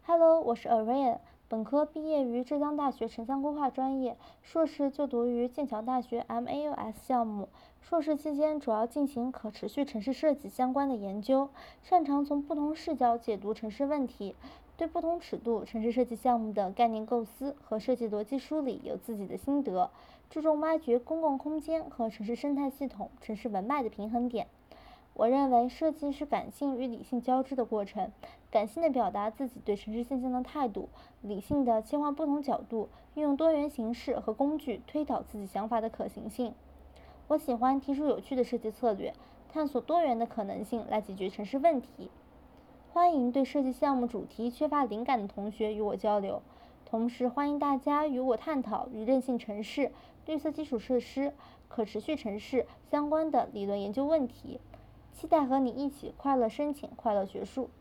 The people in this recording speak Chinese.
Hello，我是 Arian，本科毕业于浙江大学城乡规划专业，硕士就读于剑桥大学 MAUS 项目。硕士期间主要进行可持续城市设计相关的研究，擅长从不同视角解读城市问题，对不同尺度城市设计项目的概念构思和设计逻辑梳理有自己的心得，注重挖掘公共空间和城市生态系统、城市文脉的平衡点。我认为设计是感性与理性交织的过程，感性的表达自己对城市现象的态度，理性的切换不同角度，运用多元形式和工具推导自己想法的可行性。我喜欢提出有趣的设计策略，探索多元的可能性来解决城市问题。欢迎对设计项目主题缺乏灵感的同学与我交流，同时欢迎大家与我探讨与韧性城市、绿色基础设施、可持续城市相关的理论研究问题。期待和你一起快乐申请，快乐学术。